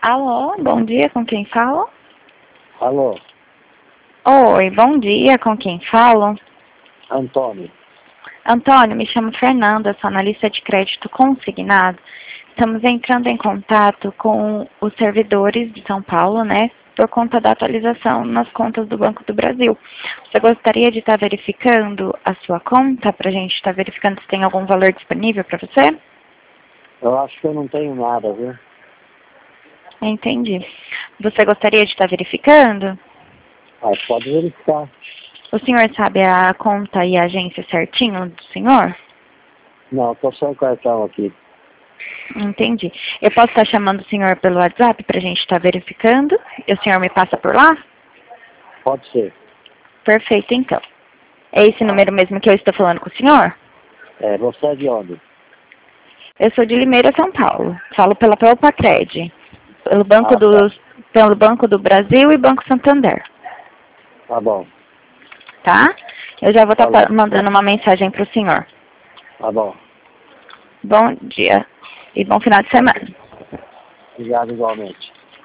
Alô, bom dia, com quem falo? Alô, Oi, bom dia, com quem falo? Antônio. Antônio, me chamo Fernanda, sou analista de crédito consignado. Estamos entrando em contato com os servidores de São Paulo, né, por conta da atualização nas contas do Banco do Brasil. Você gostaria de estar verificando a sua conta, para a gente estar verificando se tem algum valor disponível para você? Eu acho que eu não tenho nada, viu? Entendi. Você gostaria de estar verificando? Mas pode verificar. O senhor sabe a conta e a agência certinho do senhor? Não, tô só o cartão aqui. Entendi. Eu posso estar chamando o senhor pelo WhatsApp para a gente estar verificando? E o senhor me passa por lá? Pode ser. Perfeito, então. É esse número mesmo que eu estou falando com o senhor? É, você é de onde? Eu sou de Limeira, São Paulo. Falo pela Pacred, pelo Tá. pelo Banco do Brasil e Banco Santander, Tá bom. tá? Eu já vou estar Falou. mandando uma mensagem para o senhor. Tá bom. Bom dia e bom final de semana. Obrigado igualmente.